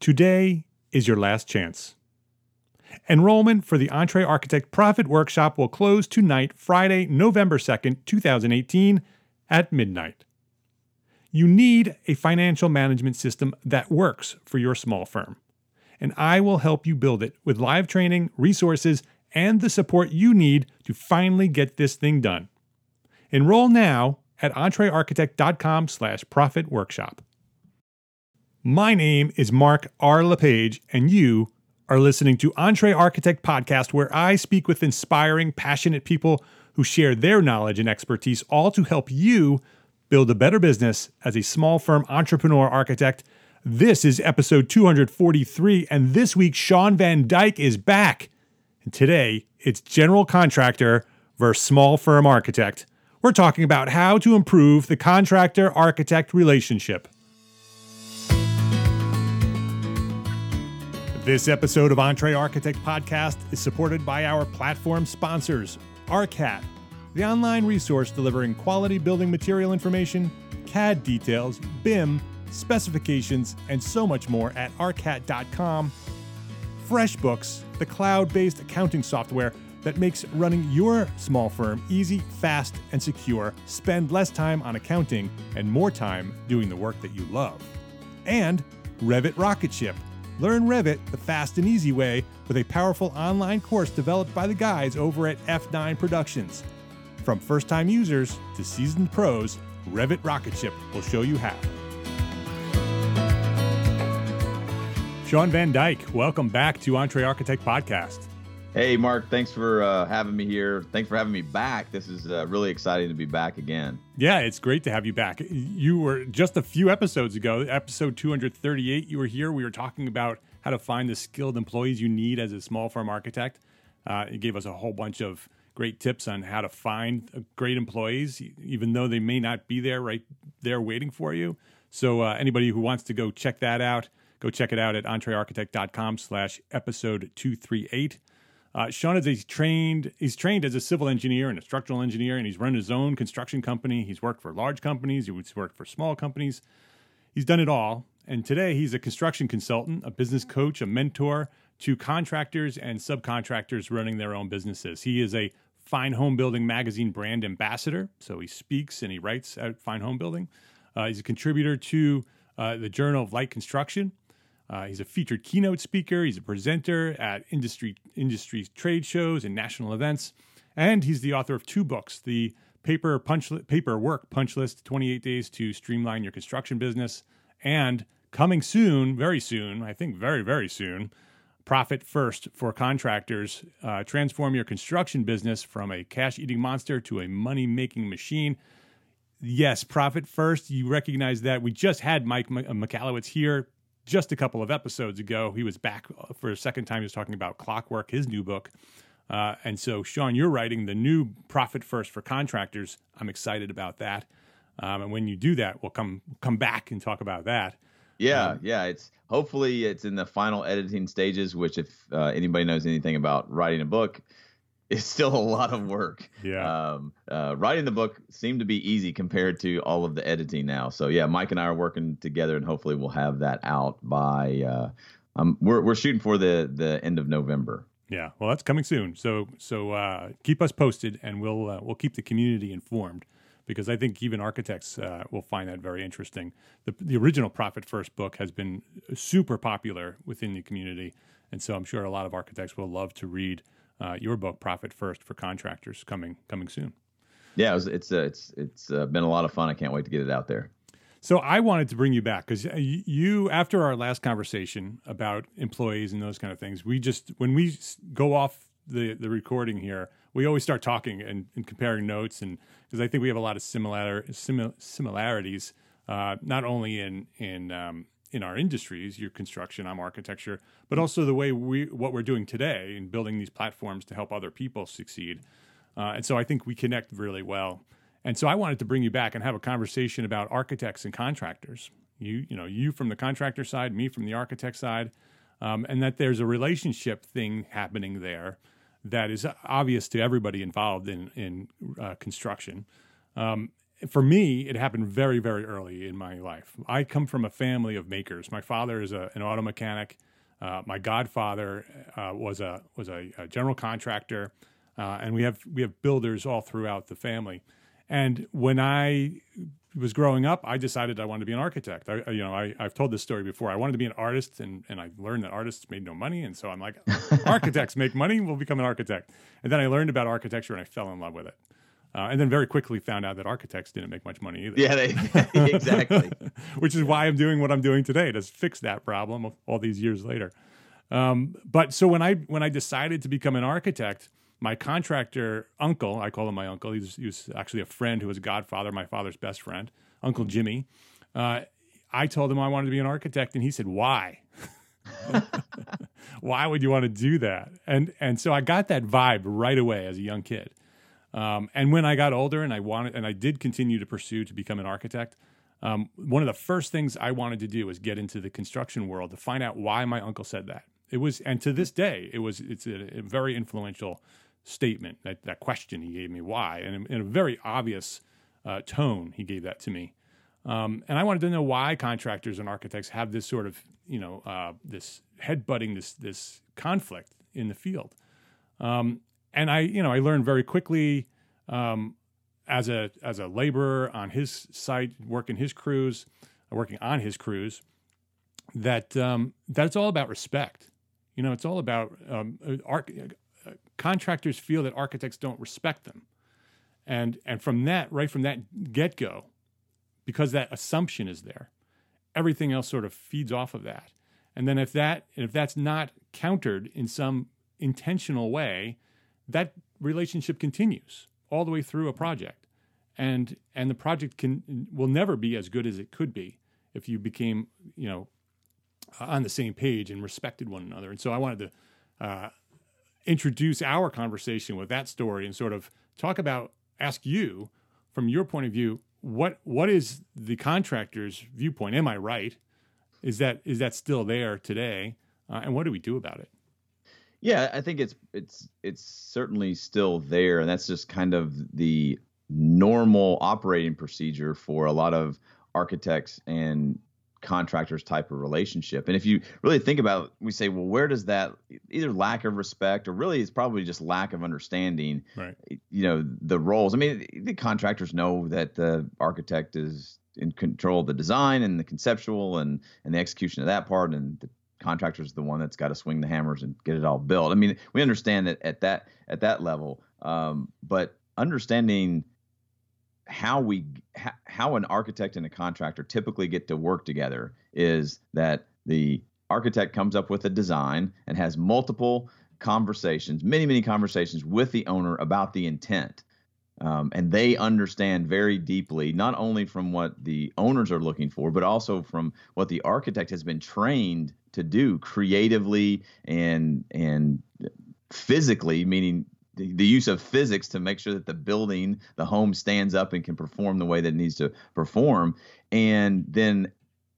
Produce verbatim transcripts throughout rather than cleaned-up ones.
Today is your last chance. Enrollment for the Entre Architect Profit Workshop will close tonight, Friday, November second, twenty eighteen, at midnight. You need a financial management system that works for your small firm, and I will help you build it with live training, resources, and the support you need to finally get this thing done. Enroll now at entrearchitect.com slash profit workshop. My name is Mark R. LePage, and you are listening to Entre Architect Podcast, where I speak with inspiring, passionate people who share their knowledge and expertise, all to help you build a better business as a small firm entrepreneur architect. This is episode two forty-three, and this week Sean Van Dyke is back. And today, it's general contractor versus small firm architect. We're talking about how to improve the contractor-architect relationship. This episode of Entre Architect Podcast is supported by our platform sponsors, ARCAT, the online resource delivering quality building material information, C A D details, B I M, specifications, and so much more at arcat dot com. FreshBooks, the cloud-based accounting software that makes running your small firm easy, fast, and secure. Spend less time on accounting and more time doing the work that you love. And Revit Rocket Ship. Learn Revit the fast and easy way with a powerful online course developed by the guys over at F nine Productions. From first-time users to seasoned pros, Revit Rocket Ship will show you how. Sean Van Dyke, welcome back to Entre Architect Podcast. Hey, Mark, thanks for uh, having me here. Thanks for having me back. This is uh, really exciting to be back again. Yeah, it's great to have you back. You were just a few episodes ago, episode two thirty-eight, you were here. We were talking about how to find the skilled employees you need as a small firm architect. Uh, you gave us a whole bunch of great tips on how to find great employees, even though they may not be there right there waiting for you. So uh, anybody who wants to go check that out, go check it out at entrearchitect.com slash episode 238. Uh, Sean is a trained, he's trained as a civil engineer and a structural engineer, and he's run his own construction company. He's worked for large companies. He's worked for small companies. He's done it all. And today he's a construction consultant, a business coach, a mentor to contractors and subcontractors running their own businesses. He is a Fine Home Building magazine brand ambassador. So he speaks and he writes at Fine Home Building. Uh, he's a contributor to uh, the Journal of Light Construction. Uh, he's a featured keynote speaker. He's a presenter at industry industry trade shows and national events. And he's the author of two books, the Paper Punch Paper Work Punch List, twenty-eight Days to Streamline Your Construction Business, and coming soon, very soon, I think very, very soon, Profit First for Contractors. Uh, transform your construction business from a cash-eating monster to a money-making machine. Yes, Profit First, you recognize that. We just had Mike Michalowicz here just a couple of episodes ago. He was back for a second time. He was talking about Clockwork, his new book. Uh, and so, Sean, you're writing the new Profit First for Contractors. I'm excited about that. Um, and when you do that, we'll come come back and talk about that. Yeah, um, yeah. It's hopefully it's in the final editing stages, which if uh, anybody knows anything about writing a book, it's still a lot of work. Yeah. Um, uh, writing the book seemed to be easy compared to all of the editing now. So yeah, Mike and I are working together, and hopefully we'll have that out by. Uh, um, we're we're shooting for the the end of November. Yeah. Well, that's coming soon. So so uh, keep us posted, and we'll uh, we'll keep the community informed, because I think even architects uh, will find that very interesting. The the original Profit First book has been super popular within the community, and so I'm sure a lot of architects will love to read Uh, your book, Profit First for Contractors, coming coming soon. Yeah, it was, it's uh, it's it's uh, been a lot of fun. I can't wait to get it out there. So I wanted to bring you back because you, after our last conversation about employees and those kind of things, we just when we go off the the recording here, we always start talking and, and comparing notes, and because I think we have a lot of similar simil, similarities, uh, not only in in um, in our industries, your construction, I'm architecture, but also the way we, what we're doing today in building these platforms to help other people succeed. Uh, and so I think we connect really well. And so I wanted to bring you back and have a conversation about architects and contractors. You, you know, you from the contractor side, me from the architect side, um, and that there's a relationship thing happening there that is obvious to everybody involved in, in uh, construction. Um, for me, it happened very, very early in my life. I come from a family of makers. My father is a, an auto mechanic. Uh, my godfather uh, was a was a, a general contractor, uh, and we have we have builders all throughout the family. And when I was growing up, I decided I wanted to be an architect. I, you know, I, I've told this story before. I wanted to be an artist, and, and I learned that artists made no money. And so I'm like, architects make money, we'll become an architect. And then I learned about architecture, and I fell in love with it. Uh, and then very quickly found out that architects didn't make much money either. Yeah, they, exactly. Which is why I'm doing what I'm doing today, to fix that problem all these years later. Um, but so when I when I decided to become an architect, my contractor uncle, I call him my uncle, he was, he was actually a friend who was a godfather, my father's best friend, Uncle Jimmy. Uh, I told him I wanted to be an architect, and he said, why? Why would you want to do that? And and so I got that vibe right away as a young kid. Um, and when I got older and I wanted, and I did continue to pursue to become an architect, um, one of the first things I wanted to do was get into the construction world to find out why my uncle said that. It was, and to this day, it was, it's a, a very influential statement, that, that question he gave me, why, and in, in a very obvious uh, tone, he gave that to me. Um, and I wanted to know why contractors and architects have this sort of, you know, uh, this headbutting, this this conflict in the field. Um, and I, you know, I learned very quickly um, as a as a laborer on his site, working his crews, working on his crews, that um, that it's all about respect. You know, it's all about um, arch- uh, contractors feel that architects don't respect them, and and from that, right from that get go. Because that assumption is there, everything else sort of feeds off of that. And then if that if that's not countered in some intentional way, that relationship continues all the way through a project, and and the project can will never be as good as it could be if you became you know on the same page and respected one another. And so I wanted to uh, introduce our conversation with that story and sort of talk about, ask you from your point of view. What what is the contractor's viewpoint? Am I right? Is that is that still there today? Uh, and what do we do about it? Yeah, I think it's it's it's certainly still there, and that's just kind of the normal operating procedure for a lot of architects and contractors type of relationship. And if you really think about it, we say, well, where does that either lack of respect or really it's probably just lack of understanding, right? You know, the roles. I mean, the contractors know that the architect is in control of the design and the conceptual and, and the execution of that part. And the contractor is the one that's got to swing the hammers and get it all built. I mean, we understand that at that, at that level, um, but understanding how we how an architect and a contractor typically get to work together is that the architect comes up with a design and has multiple conversations, many, many conversations with the owner about the intent. Um, and they understand very deeply, not only from what the owners are looking for, but also from what the architect has been trained to do creatively and and physically, meaning the use of physics to make sure that the building, the home stands up and can perform the way that it needs to perform. And then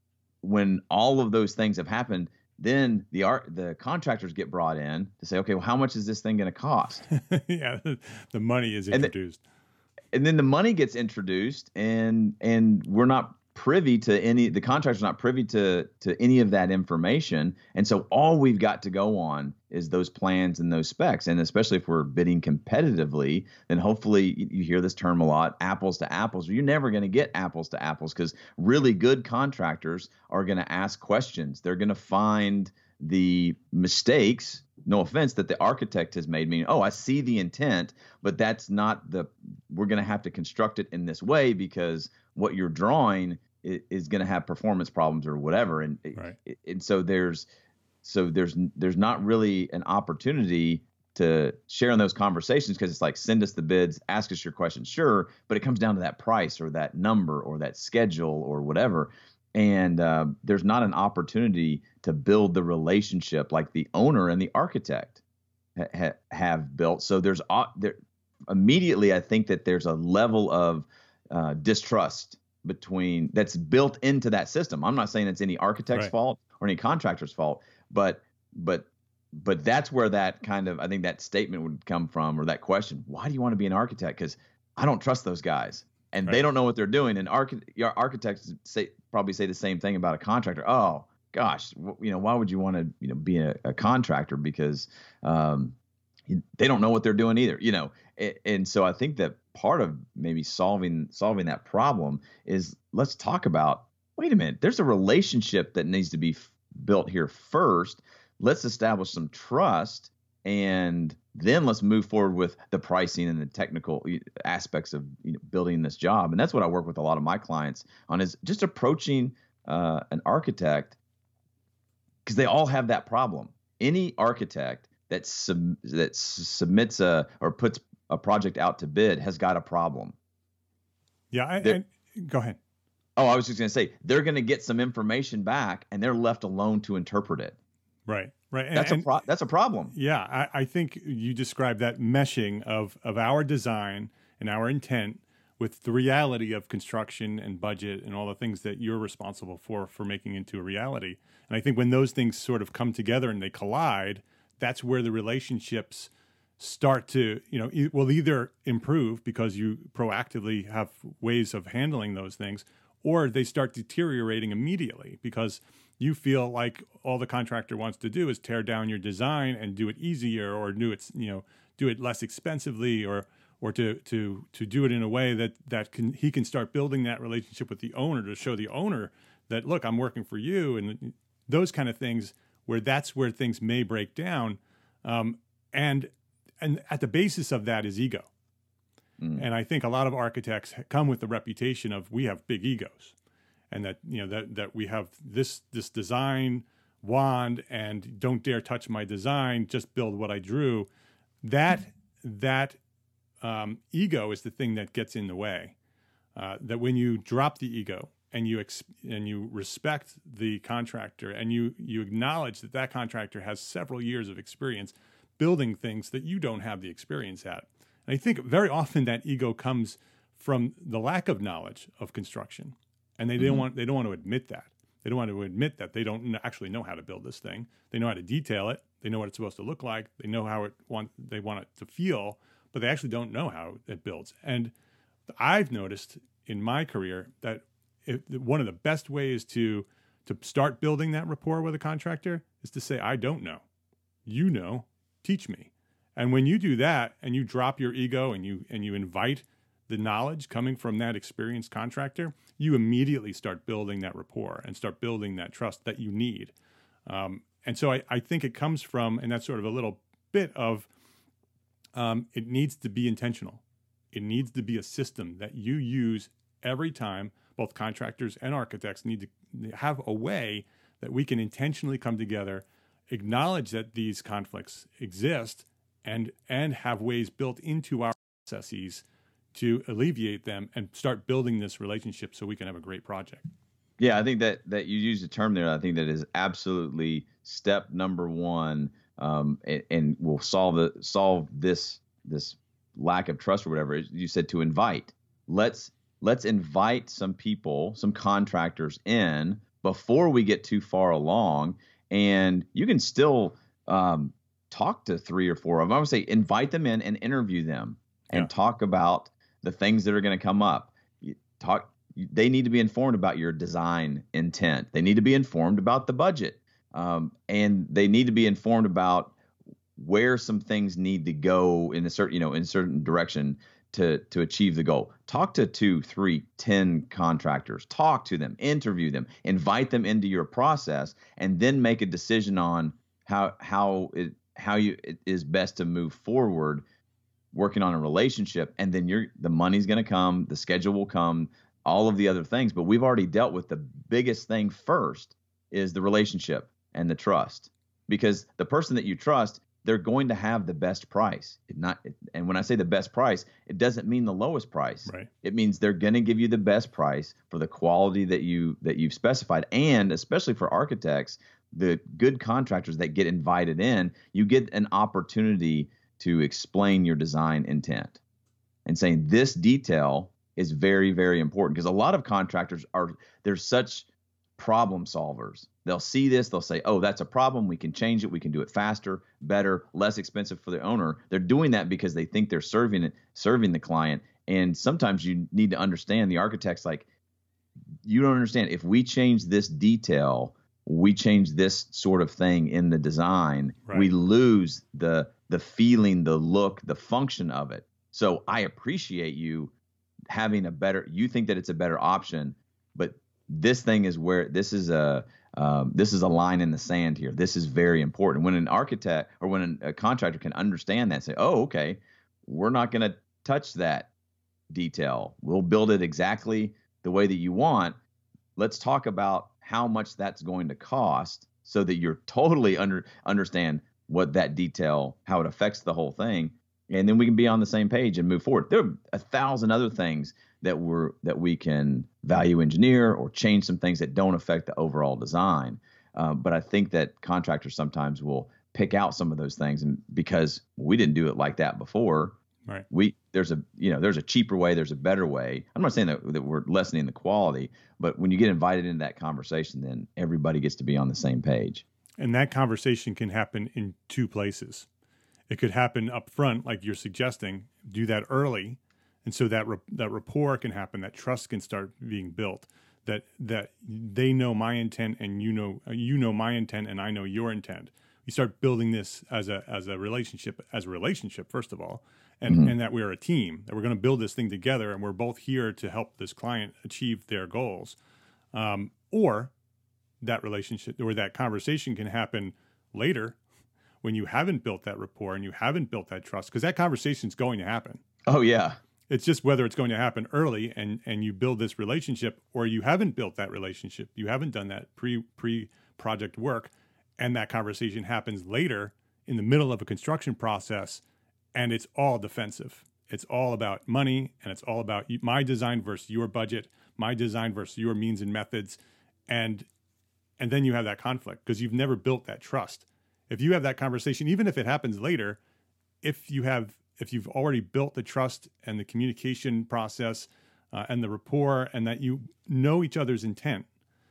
when all of those things have happened, then the art, the contractors get brought in to say, okay, well, how much is this thing going to cost? Yeah, the money is introduced. And, the, and then the money gets introduced, and and we're not privy to any, the contractor's not privy to to any of that information. And so all we've got to go on is those plans and those specs. And especially if we're bidding competitively, then hopefully you hear this term a lot, apples to apples. You're never going to get apples to apples because really good contractors are going to ask questions. They're going to find the mistakes, no offense, that the architect has made, meaning, oh, I see the intent, but that's not the, we're going to have to construct it in this way because what you're drawing is, is going to have performance problems or whatever. And, right. and so there's, so there's, there's not really an opportunity to share in those conversations because it's like, send us the bids, ask us your questions. Sure. But it comes down to that price or that number or that schedule or whatever. And uh, there's not an opportunity to build the relationship like the owner and the architect ha- ha- have built. So there's uh, there immediately, I think that there's a level of uh, distrust between that's built into that system. I'm not saying it's any architect's right. fault or any contractor's fault, but but but that's where that kind of, I think that statement would come from, or that question, why do you want to be an architect? Because I don't trust those guys. and Right. they don't know what they're doing. And arch- your architects say probably say the same thing about a contractor. Oh gosh, w- you know, why would you want to you know be a, a contractor because um, they don't know what they're doing either. You know, and, and so I think that part of maybe solving solving that problem is let's talk about. Wait a minute, there's a relationship that needs to be f- built here first. Let's establish some trust, and then let's move forward with the pricing and the technical aspects of you know, building this job. And that's what I work with a lot of my clients on, is just approaching uh, an architect, because they all have that problem. Any architect that sub, that submits a or puts a project out to bid has got a problem. Yeah, I, I, go ahead. Oh, I was just going to say, they're going to get some information back, and they're left alone to interpret it. Right, right. And, that's a and, pro- that's a problem. Yeah, I, I think you described that meshing of of our design and our intent with the reality of construction and budget and all the things that you're responsible for for making into a reality. And I think when those things sort of come together and they collide, that's where the relationships start to, you know, e- will either improve because you proactively have ways of handling those things, or they start deteriorating immediately because you feel like all the contractor wants to do is tear down your design and do it easier, or do it, you know, do it less expensively, or or to to to do it in a way that that can he can start building that relationship with the owner to show the owner that, look, I'm working for you, and those kind of things, where that's where things may break down, um, and and at the basis of that is ego. Mm. And I think a lot of architects come with the reputation of, we have big egos, and that, you know, that that we have this this design wand and don't dare touch my design, just build what I drew. That that um, ego is the thing that gets in the way. Uh, that when you drop the ego and you ex- and you respect the contractor, and you you acknowledge that that contractor has several years of experience building things that you don't have the experience at. And I think very often that ego comes from the lack of knowledge of construction, and they mm-hmm. don't want they don't want to admit that. They don't want to admit that they don't actually know how to build this thing. They know how to detail it. They know what it's supposed to look like. They know how it want they want it to feel, but they actually don't know how it builds. And I've noticed in my career that it, one of the best ways to to start building that rapport with a contractor is to say, I don't know. You know, teach me. And when you do that, and you drop your ego, and you and you invite the knowledge coming from that experienced contractor, you immediately start building that rapport and start building that trust that you need. Um, and so I, I think it comes from, and that's sort of a little bit of, um, it needs to be intentional. It needs to be a system that you use every time. Both contractors and architects need to have a way that we can intentionally come together, acknowledge that these conflicts exist, and and have ways built into our processes to alleviate them and start building this relationship so we can have a great project. Yeah, I think that that you used a term there. I think that is absolutely step number one, um, and, and will solve the solve this this lack of trust or whatever. You said to invite. Let's let's invite some people, some contractors in before we get too far along, and you can still um, talk to three or four of them. I would say invite them in and interview them and yeah. talk about the things that are going to come up. You talk. They need to be informed about your design intent. They need to be informed about the budget, um, and they need to be informed about where some things need to go in a certain, you know, in a certain direction to to achieve the goal. Talk to two, three, ten contractors. Talk to them, interview them, invite them into your process, and then make a decision on how how it how you it is best to move forward, working on a relationship. And then you're the money's going to come, the schedule will come, all of the other things. But we've already dealt with the biggest thing first, is the relationship and the trust, because the person that you trust, they're going to have the best price. It not, and when I say the best price, it doesn't mean the lowest price. Right. It means they're going to give you the best price for the quality that you that you've specified. And especially for architects, the good contractors that get invited in, you get an opportunity to explain your design intent and saying this detail is very, very important, because a lot of contractors are they're such problem solvers. They'll see this, they'll say, oh, that's a problem, we can change it, we can do it faster, better, less expensive for the owner. They're doing that because they think they're serving it, serving the client, And sometimes you need to understand the architect's like, you don't understand. If we change this detail, we change this sort of thing in the design, right. we lose the the feeling, the look, the function of it. So I appreciate you having a better, you think that it's a better option, but this thing is where this is a um, this is a line in the sand here. This is very important. When an architect or when a contractor can understand that and say, oh, okay, we're not going to touch that detail. We'll build it exactly the way that you want. Let's talk about how much that's going to cost so that you're totally under understand what that detail, how it affects the whole thing. And then we can be on the same page and move forward. There are a thousand other things that we're that we can value engineer or change some things that don't affect the overall design. Uh, but I think that contractors sometimes will pick out some of those things, and because we didn't do it like that before, right? We there's a you know there's a cheaper way, there's a better way. I'm not saying that, that we're lessening the quality, but when you get invited into that conversation, then everybody gets to be on the same page. And that conversation can happen in two places. It could happen up front, like you're suggesting, do that early. And so that that rapport can happen, that trust can start being built, that that they know my intent and you know you know my intent and I know your intent. We start building this as a as a relationship, as a relationship, first of all, and, mm-hmm. and that we're a team, that we're going to build this thing together and we're both here to help this client achieve their goals. Um, or that relationship or that conversation can happen later when you haven't built that rapport and you haven't built that trust, because that conversation is going to happen. Oh, yeah. It's just whether it's going to happen early and, and you build this relationship, or you haven't built that relationship. You haven't done that pre, pre-project work, and that conversation happens later in the middle of a construction process, and it's all defensive. It's all about money, and it's all about my design versus your budget, my design versus your means and methods, and and then you have that conflict because you've never built that trust. If you have that conversation, even if it happens later, if you have, if you've already built the trust and the communication process uh, and the rapport, and that you know each other's intent,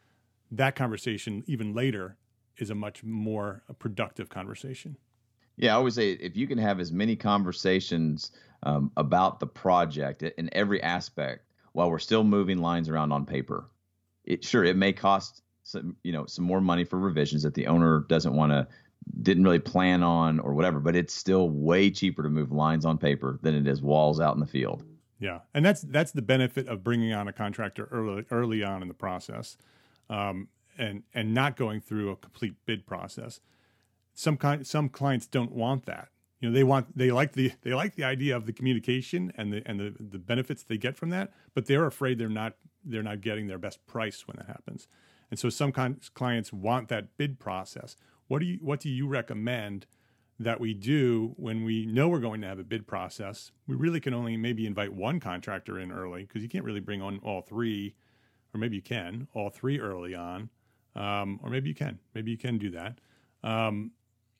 that conversation even later is a much more productive conversation. Yeah, I always say if you can have as many conversations um, about the project in every aspect while we're still moving lines around on paper, it sure it may cost some, you know, some more money for revisions that the owner doesn't want to, didn't really plan on or whatever, but it's still way cheaper to move lines on paper than it is walls out in the field. Yeah, and that's that's the benefit of bringing on a contractor early early on in the process, um, and and not going through a complete bid process. Some kind some clients don't want that. You know, they want they like the they like the idea of the communication and the and the, the benefits they get from that, but they're afraid they're not they're not getting their best price when that happens. And so some con- clients want that bid process. What do you what do you recommend that we do when we know we're going to have a bid process? We really can only maybe invite one contractor in early, because you can't really bring on all three, or maybe you can, all three early on, um, or maybe you can. Maybe you can do that. Um,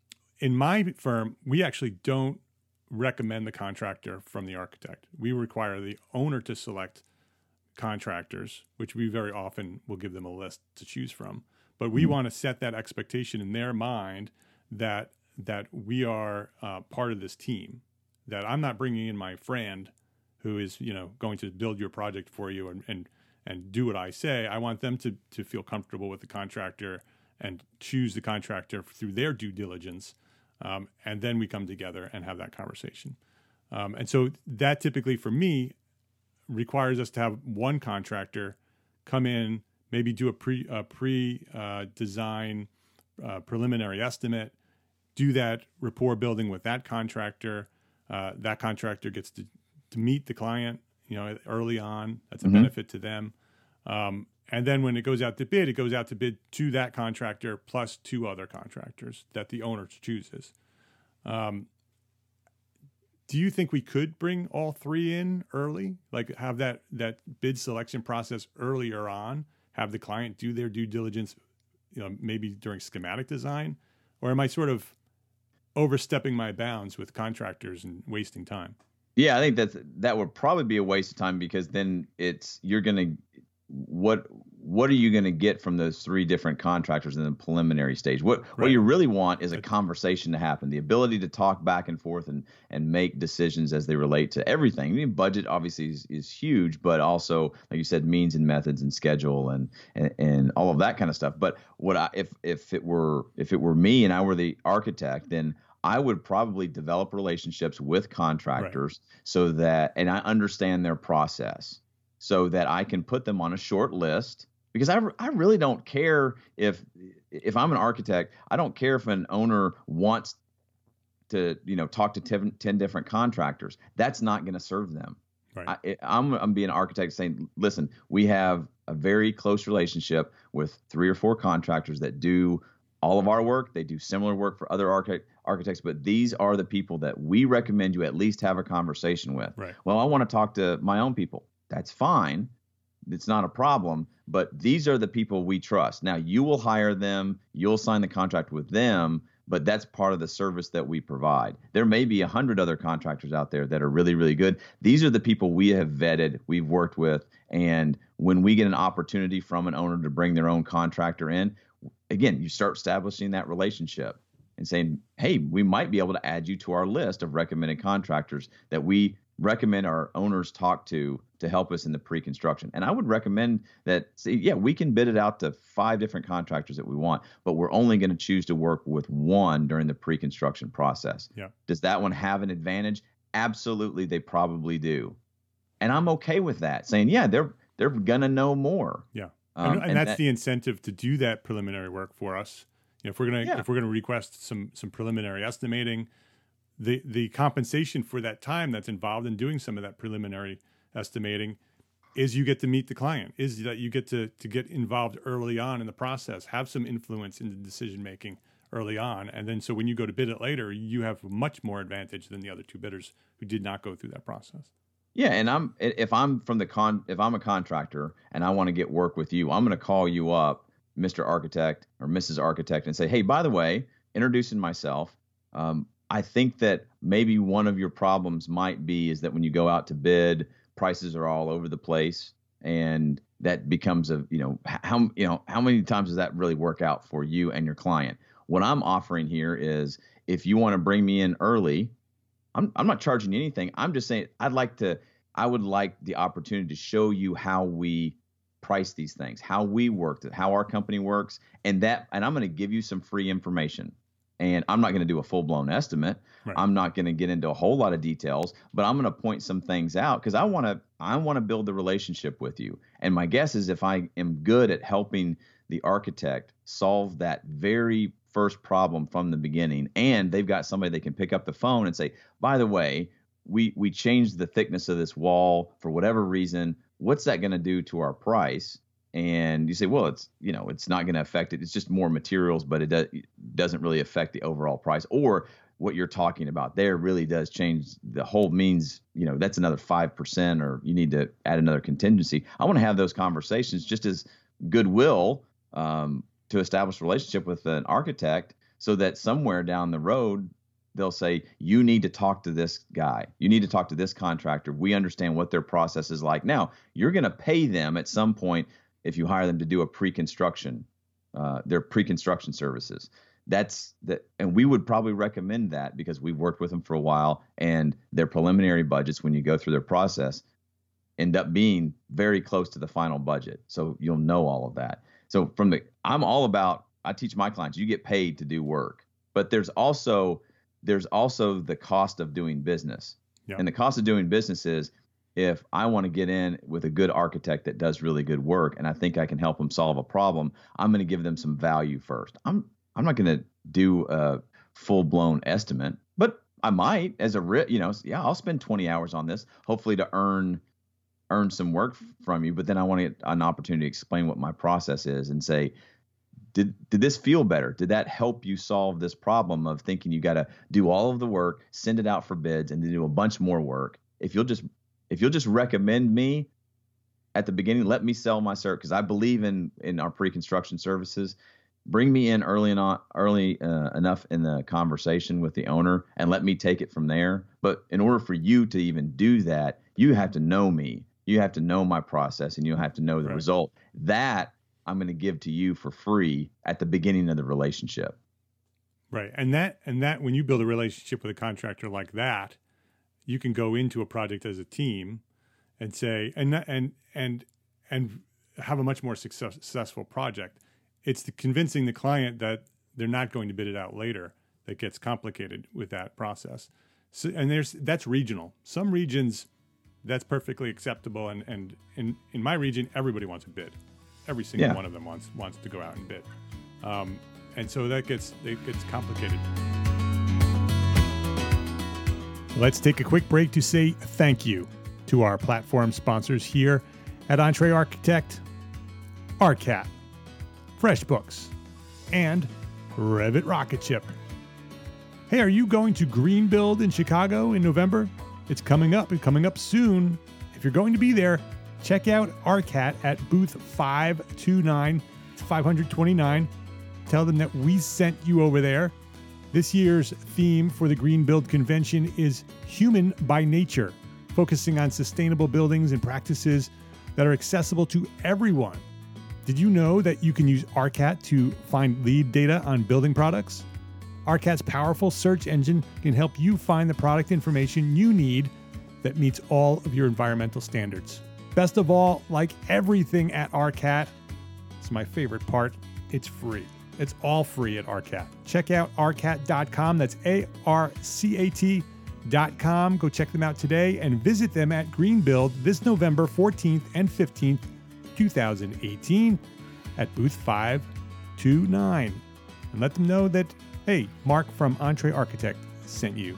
in my firm, we actually don't recommend the contractor from the architect. We require the owner to select contractors, which we very often will give them a list to choose from. But we mm-hmm. want to set that expectation in their mind that that we are uh, part of this team, that I'm not bringing in my friend who is, you know, going to build your project for you and and, and do what I say. I want them to to feel comfortable with the contractor and choose the contractor through their due diligence. Um, and then we come together and have that conversation. Um, and so that typically for me requires us to have one contractor come in, maybe do a pre a pre uh, design uh, preliminary estimate, do that rapport building with that contractor. Uh, that contractor gets to, to meet the client, you know, early on. That's a mm-hmm. benefit to them. Um, and then when it goes out to bid, it goes out to bid to that contractor plus two other contractors that the owner chooses. Um, do you think we could bring all three in early, like have that that bid selection process earlier on? Have the client do their due diligence, you know, maybe during schematic design? Or am I sort of overstepping my bounds with contractors and wasting time? Yeah, I think that's that would probably be a waste of time, because then it's you're going to what what are you going to get from those three different contractors in the preliminary stage? What right. what you really want is a conversation to happen, the ability to talk back and forth and and make decisions as they relate to everything. I mean, budget obviously is, is huge, but also, like you said, means and methods and schedule and, and and all of that kind of stuff. But what I if if it were if it were me and I were the architect, then I would probably develop relationships with contractors right. so that, and I understand their process so that I can put them on a short list. Because I, I really don't care if if I'm an architect, I don't care if an owner wants to, you know, talk to ten, ten different contractors. That's not going to serve them. Right. I, I'm I'm being an architect saying, listen, we have a very close relationship with three or four contractors that do all of our work. They do similar work for other architect, architects, but these are the people that we recommend you at least have a conversation with. Right. Well, I want to talk to my own people. That's fine. It's not a problem, but these are the people we trust. Now, you will hire them, you'll sign the contract with them, but that's part of the service that we provide. There may be a hundred other contractors out there that are really, really good. These are the people we have vetted, we've worked with, and when we get an opportunity from an owner to bring their own contractor in, again, you start establishing that relationship and saying, hey, we might be able to add you to our list of recommended contractors that we recommend our owners talk to to help us in the pre-construction. And I would recommend that, see, yeah, we can bid it out to five different contractors that we want, but we're only going to choose to work with one during the pre-construction process. Yeah. Does that one have an advantage? Absolutely, they probably do. And I'm okay with that, saying, yeah, they're they're going to know more. Yeah. Um, and, and that's that, the incentive to do that preliminary work for us. You know, if we're going to yeah. if we're going to request some some preliminary estimating, the the compensation for that time that's involved in doing some of that preliminary estimating is you get to meet the client, is that you get to to get involved early on in the process, have some influence in the decision making early on, and then so when you go to bid it later, you have much more advantage than the other two bidders who did not go through that process. Yeah, and I'm if I'm from the con if I'm a contractor and I want to get work with you, I'm going to call you up, Mister Architect or Missus Architect, and say, hey, by the way, introducing myself. Um, I think that maybe one of your problems might be is that when you go out to bid, prices are all over the place, and that becomes a, you know, how, you know, how many times does that really work out for you and your client? What I'm offering here is if you want to bring me in early, I'm, I'm not charging you anything. I'm just saying I'd like to, I would like the opportunity to show you how we price these things, how we work, how our company works, and that, and I'm going to give you some free information. And I'm not going to do a full-blown estimate. Right. I'm not going to get into a whole lot of details, but I'm going to point some things out because I want to I want to build the relationship with you. And my guess is if I am good at helping the architect solve that very first problem from the beginning, and they've got somebody that can pick up the phone and say, by the way, we we changed the thickness of this wall for whatever reason. What's that going to do to our price? And you say, well, it's, you know, it's not going to affect it. It's just more materials, but it, do, it doesn't really affect the overall price. Or what you're talking about there really does change the whole means, you know, that's another five percent or you need to add another contingency. I want to have those conversations just as goodwill um, to establish a relationship with an architect so that somewhere down the road, they'll say, you need to talk to this guy. You need to talk to this contractor. We understand what their process is like. Now, you're going to pay them at some point if you hire them to do a pre-construction, uh, their pre-construction services. That's the, and we would probably recommend that because we've worked with them for a while, and their preliminary budgets, when you go through their process, end up being very close to the final budget. So you'll know all of that. So from the, I'm all about, I teach my clients, you get paid to do work, but there's also, there's also the cost of doing business. Yep. And the cost of doing business is, if I want to get in with a good architect that does really good work and I think I can help them solve a problem, I'm going to give them some value first. I'm I'm not going to do a full-blown estimate, but I might as a, you know, yeah, I'll spend twenty hours on this, hopefully to earn earn some work from you. But then I want to get an opportunity to explain what my process is and say, did did this feel better? Did that help you solve this problem of thinking you got to do all of the work, send it out for bids, and then do a bunch more work? If you'll just If you'll just recommend me at the beginning, let me sell my cert because I believe in in our pre-construction services. Bring me in early enough, early uh, enough in the conversation with the owner, and let me take it from there. But in order for you to even do that, you have to know me. You have to know my process, and you have to know the Right. result. That I'm going to give to you for free at the beginning of the relationship. Right. And that, and that when you build a relationship with a contractor like that, you can go into a project as a team and say, and, and, and, and have a much more success, successful project. It's the convincing the client that they're not going to bid it out later that gets complicated with that process. So, and there's, that's regional. Some regions, that's perfectly acceptable. And, and in, in my region, everybody wants a bid. Every single Yeah. one of them wants wants to go out and bid, um, and so that gets it gets complicated. Let's take a quick break to say thank you to our platform sponsors here at Entre Architect: Arcat, FreshBooks, and Revit Rocket Ship. Hey, are you going to Greenbuild in Chicago in November? It's coming up. It's coming up soon. If you're going to be there, check out Arcat at booth five two nine. It's five twenty-nine. Tell them that we sent you over there. This year's theme for the Greenbuild convention is Human by Nature, focusing on sustainable buildings and practices that are accessible to everyone. Did you know that you can use Arcat to find lead data on building products? Arcat's powerful search engine can help you find the product information you need that meets all of your environmental standards. Best of all, like everything at Arcat, it's my favorite part, it's free. It's all free at Arcat. Check out arcat dot com. That's A R C A T dot com. Go check them out today and visit them at Greenbuild this November fourteenth and fifteenth, twenty eighteen at booth five two nine. And let them know that, hey, Mark from Entre Architect sent you.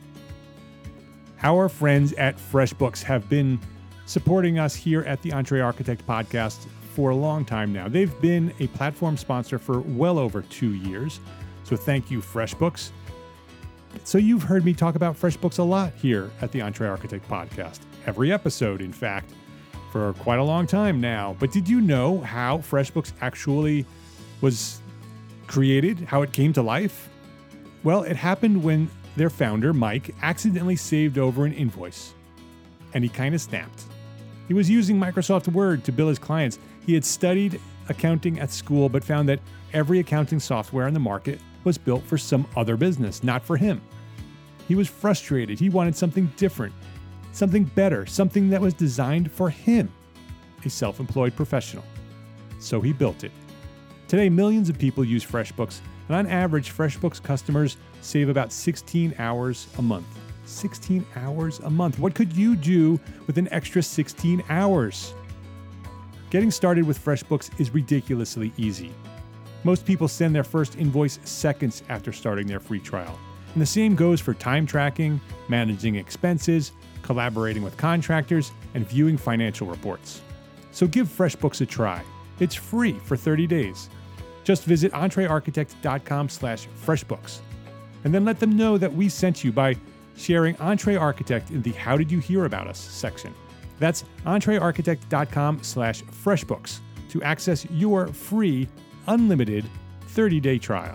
Our friends at FreshBooks have been supporting us here at the Entre Architect podcast for a long time now. They've been a platform sponsor for well over two years. So thank you, FreshBooks. So you've heard me talk about FreshBooks a lot here at the Entre Architect podcast. Every episode, in fact, for quite a long time now. But did you know how FreshBooks actually was created, how it came to life? Well, it happened when their founder, Mike, accidentally saved over an invoice, and he kind of snapped. He was using Microsoft Word to bill his clients. He had studied accounting at school, but found that every accounting software on the market was built for some other business, not for him. He was frustrated. He wanted something different, something better, something that was designed for him, a self-employed professional. So he built it. Today, millions of people use FreshBooks, and on average, FreshBooks customers save about sixteen hours a month. sixteen hours a month. What could you do with an extra sixteen hours? Getting started with FreshBooks is ridiculously easy. Most people send their first invoice seconds after starting their free trial. And the same goes for time tracking, managing expenses, collaborating with contractors, and viewing financial reports. So give FreshBooks a try. It's free for thirty days. Just visit entre architect dot com slash freshbooks. And then let them know that we sent you by sharing Entre Architect in the How Did You Hear About Us section. That's entre architect dot com slash freshbooks to access your free, unlimited thirty-day trial.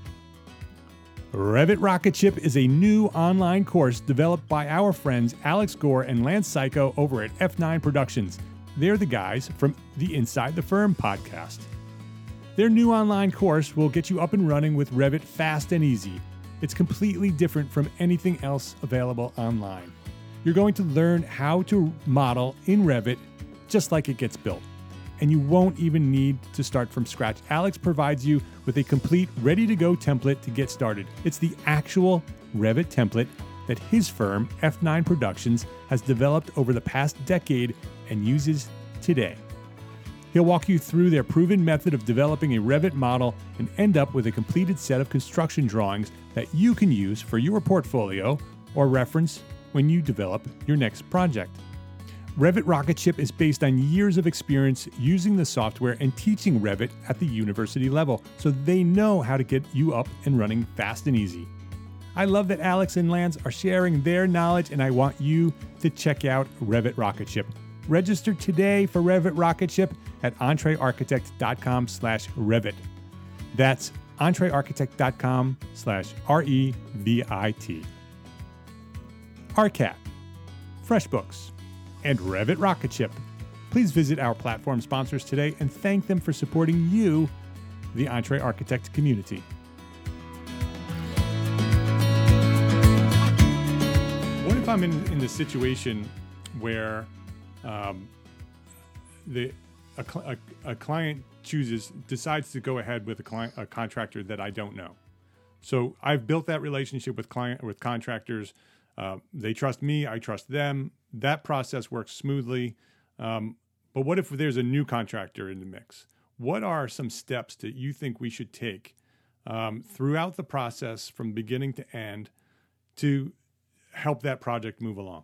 Revit Rocket Ship is a new online course developed by our friends Alex Gore and Lance Psycho over at F nine Productions. They're the guys from the Inside the Firm podcast. Their new online course will get you up and running with Revit fast and easy. It's completely different from anything else available online. You're going to learn how to model in Revit just like it gets built. And you won't even need to start from scratch. Alex provides you with a complete, ready-to-go template to get started. It's the actual Revit template that his firm, F nine Productions, has developed over the past decade and uses today. He'll walk you through their proven method of developing a Revit model and end up with a completed set of construction drawings that you can use for your portfolio or reference when you develop your next project. Revit Rocket Ship is based on years of experience using the software and teaching Revit at the university level, so they know how to get you up and running fast and easy. I love that Alex and Lance are sharing their knowledge, and I want you to check out Revit Rocket Ship. Register today for Revit Rocket Ship at entre architect dot com slash Revit. That's entre architect dot com slash R E V I T. Arcat, FreshBooks, and Revit Rocket Ship. Please visit our platform sponsors today and thank them for supporting you, the Entre Architect community. What if I'm in, in the situation where um, the a, a, a client chooses, decides to go ahead with a client, a contractor that I don't know? So I've built that relationship with client with contractors. Uh, they trust me, I trust them. That process works smoothly. Um, but what if there's a new contractor in the mix? What are some steps that you think we should take um, throughout the process from beginning to end to help that project move along?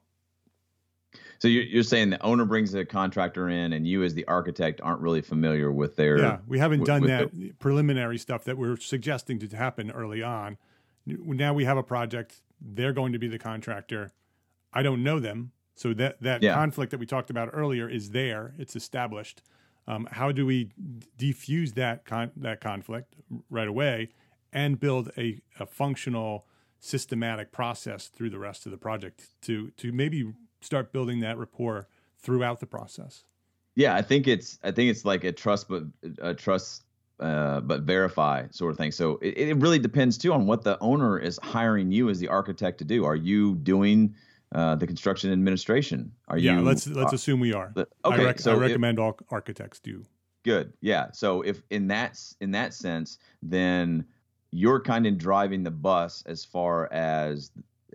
So you're, you're saying the owner brings a contractor in and you as the architect aren't really familiar with their... Yeah, we haven't with, done with that the, preliminary stuff that we're suggesting to happen early on. Now we have a project. They're going to be the contractor. I don't know them. So that, that yeah. conflict that we talked about earlier is there. It's established. Um, how do we defuse that con- that conflict right away and build a, a functional, systematic process through the rest of the project to to maybe start building that rapport throughout the process? Yeah, I think it's I think it's like a trust but a trust uh, but verify sort of thing. So it, it really depends too on what the owner is hiring you as the architect to do. Are you doing uh, the construction administration? Are yeah, you? let's let's uh, assume we are. Okay, I, rec- so I recommend it, all architects do. Good, yeah. So if in that in that sense, then you're kind of driving the bus as far as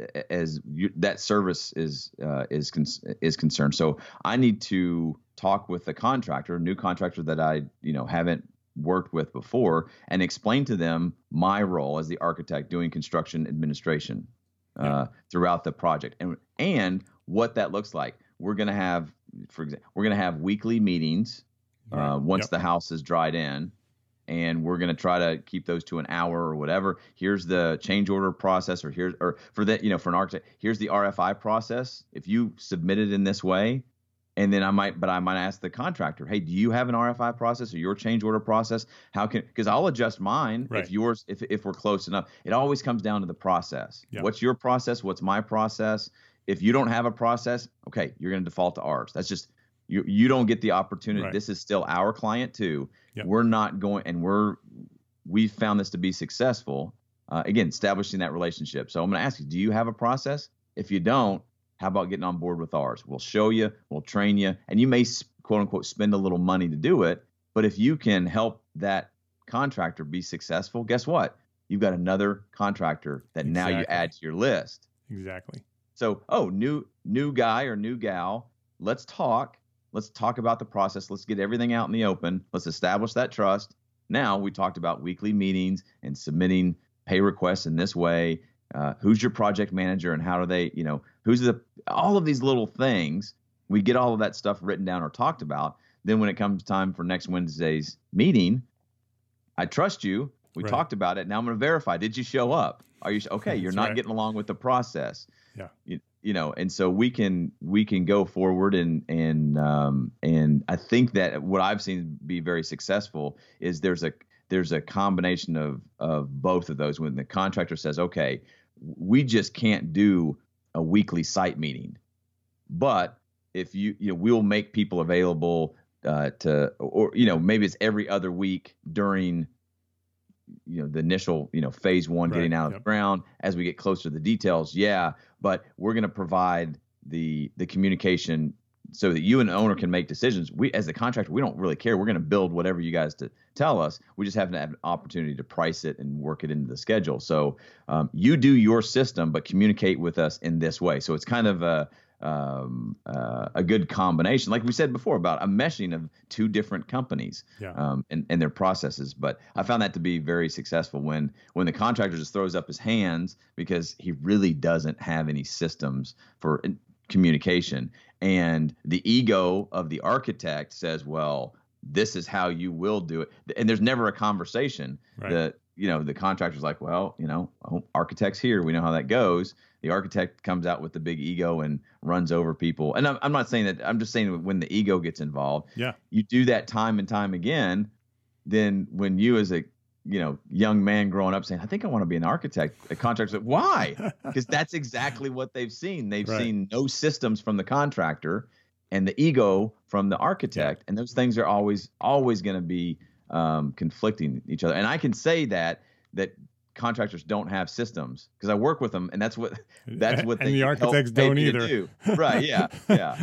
as you, that service is uh, is con- is concerned. So I need to talk with the contractor, a new contractor that I you know haven't worked with before, and explain to them my role as the architect doing construction administration uh, yeah. throughout the project, and and what that looks like. We're going to have, for example, we're going to have weekly meetings right. uh, once yep. the house is dried in. And we're going to try to keep those to an hour or whatever. Here's the change order process, or here's, or for that, you know, for an architect, here's the R F I process. If you submit it in this way, and then I might, but I might ask the contractor, hey, do you have an R F I process or your change order process? How can, because I'll adjust mine right. if yours, if if we're close enough. It always comes down to the process. Yep. What's your process? What's my process? If you don't have a process, okay, you're going to default to ours. That's just, you you don't get the opportunity. Right. This is still our client too. Yep. We're not going, and we're, we found this to be successful. Uh, again, establishing that relationship. So I'm going to ask you, do you have a process? If you don't, how about getting on board with ours? We'll show you, we'll train you, and you may quote unquote spend a little money to do it. But if you can help that contractor be successful, guess what? You've got another contractor that exactly. now you add to your list. Exactly. So, oh, new new guy or new gal, let's talk. Let's talk about the process. Let's get everything out in the open. Let's establish that trust. Now we talked about weekly meetings and submitting pay requests in this way. Uh, who's your project manager and how do they, you know, who's the, all of these little things. We get all of that stuff written down or talked about. Then when it comes time for next Wednesday's meeting, I trust you. We right. talked about it. Now I'm going to verify. Did you show up? Are you okay? You're not right. getting along with the process. Yeah. You, you know, and so we can we can go forward and and um, and I think that what I've seen be very successful is there's a there's a combination of of both of those. When the contractor says, okay, we just can't do a weekly site meeting, but if you you know we'll make people available uh, to, or you know maybe it's every other week during you know the initial you know phase one right. getting out yep. of the ground. As we get closer to the details, yeah, but we're going to provide the the communication so that you and the owner can make decisions. We as the contractor, we don't really care. We're going to build whatever you guys to tell us. We just have to have an opportunity to price it and work it into the schedule. So um, you do your system, but communicate with us in this way. So it's kind of a um, uh, a good combination, like we said before, about a meshing of two different companies yeah. um, and, and their processes. But I found that to be very successful when when the contractor just throws up his hands because he really doesn't have any systems for communication. And the ego of the architect says, well, this is how you will do it. And there's never a conversation right. that, you know, the contractor's like, well, you know, architect's here. We know how that goes. The architect comes out with the big ego and runs over people. And I'm, I'm not saying that, I'm just saying when the ego gets involved, yeah, you do that time and time again. Then when you as a, you know, young man growing up saying, I think I want to be an architect, a contractor's like, why? Because that's exactly what they've seen. They've right. seen no systems from the contractor. and the ego from the architect, Yeah. and those things are always always going to be um, conflicting each other. And I can say that that contractors don't have systems because I work with them, and that's what that's what and they the help architects pay don't me to either. do. Right? Yeah, yeah.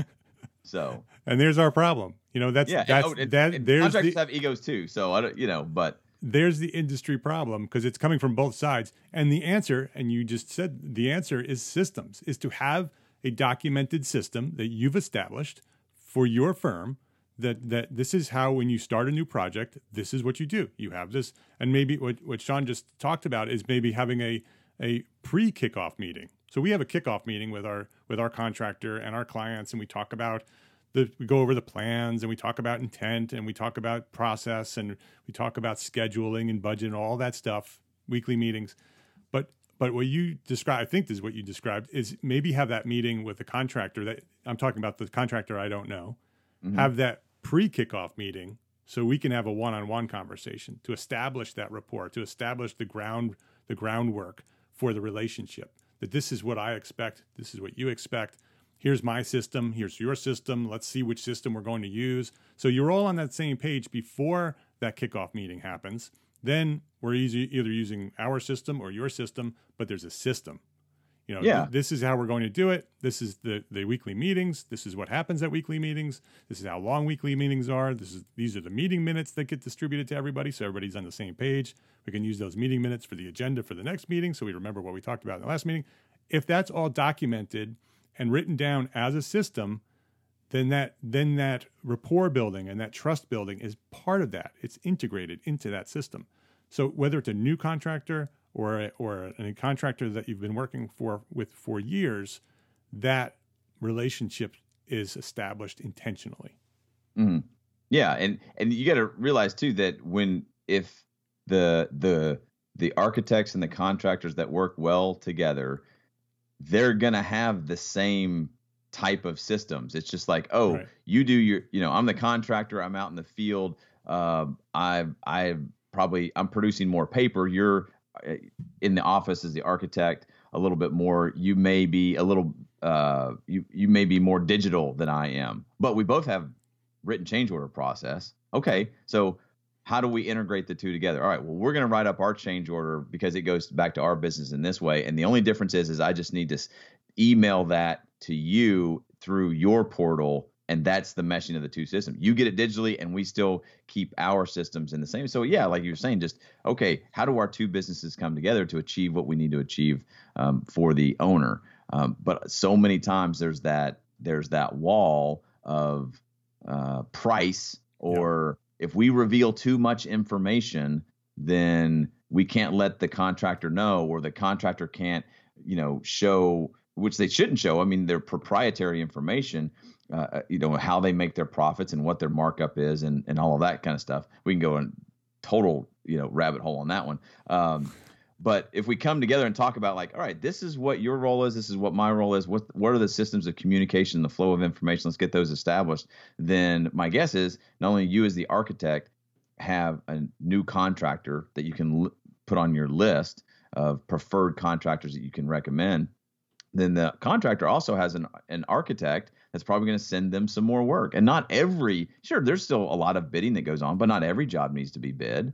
So And there's our problem. You know, that's yeah, that's oh, and, that. and There's contractors the have egos too. So I don't, you know, but there's the industry problem because it's coming from both sides. And the answer, and you just said the answer is systems, is to have a documented system that you've established for your firm. That that this is how, when you start a new project, this is what you do. You have this, and maybe what, what Sean just talked about is maybe having a a pre-kickoff meeting. So we have a kickoff meeting with our with our contractor and our clients, and we talk about the we go over the plans, and we talk about intent, and we talk about process, and we talk about scheduling and budget and all that stuff. Weekly meetings, but but what you described, I think this is what you described, is maybe have that meeting with the contractor. That I'm talking about the contractor I don't know. Mm-hmm. Have that pre-kickoff meeting so we can have a one-on-one conversation to establish that rapport, to establish the ground, the groundwork for the relationship. That this is what I expect. This is what you expect. Here's my system. Here's your system. Let's see which system we're going to use. So you're all on that same page before that kickoff meeting happens. Then we're easy, either using our system or your system, but there's a system. You know, yeah. th- this is how we're going to do it. This is the, the weekly meetings. This is what happens at weekly meetings. This is how long weekly meetings are. This is these are the meeting minutes that get distributed to everybody, so everybody's on the same page. We can use those meeting minutes for the agenda for the next meeting, so we remember what we talked about in the last meeting. If that's all documented and written down as a system, then that then that rapport building and that trust building is part of that. It's integrated into that system. So whether it's a new contractor or a, or a contractor that you've been working for with for years, that relationship is established intentionally. Mm-hmm. Yeah, and and you got to realize too that when if the the the architects and the contractors that work well together, they're gonna have the same type of systems. It's just like, oh, right. you do your, you know, I'm the contractor, I'm out in the field, uh, I I probably I'm producing more paper. You're in the office as the architect a little bit more. You may be a little uh you you may be more digital than I am, but we both have written change order process. Okay, so how do we integrate the two together? All right, well, we're going to write up our change order because it goes back to our business in this way, and the only difference is is I just need to email that to you through your portal, and that's the meshing of the two systems. You get it digitally, and we still keep our systems in the same. So yeah, like you were saying, just okay, how do our two businesses come together to achieve what we need to achieve um, for the owner? Um, but so many times there's that there's that wall of uh, price, or yeah. if we reveal too much information, then we can't let the contractor know, or the contractor can't, you know, show, which they shouldn't show. I mean, their proprietary information. Uh, you know, how they make their profits and what their markup is, and, and all of that kind of stuff. We can go in total, you know, rabbit hole on that one. Um, but if we come together and talk about like, all right, this is what your role is, this is what my role is, what what are the systems of communication, the flow of information, let's get those established. Then my guess is not only you as the architect have a new contractor that you can l- put on your list of preferred contractors that you can recommend, then the contractor also has an an architect that's probably going to send them some more work. And not every, sure, there's still a lot of bidding that goes on, but not every job needs to be bid.